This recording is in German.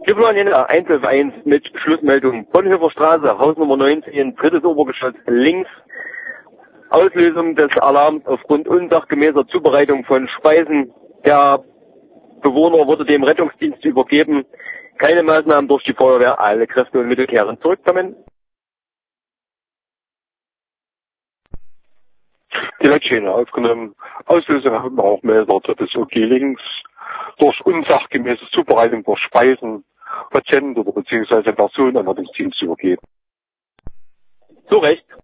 Giblan in der 111 mit Schlussmeldung. Bonhoeffer Straße, Hausnummer 19, drittes Obergeschoss links. Auslösung des Alarms aufgrund unsachgemäßer Zubereitung von Speisen. Der Bewohner wurde dem Rettungsdienst übergeben. Keine Maßnahmen durch die Feuerwehr. Alle Kräfte und Mittel kehren zurückkommen. Die Leitschäne aufgenommen. Auslösung haben wir auch Melder des OG links. Durch unsachgemäße Zubereitung durch Speisen Patienten oder beziehungsweise Personen an den Dienst übergeben. Zu Recht.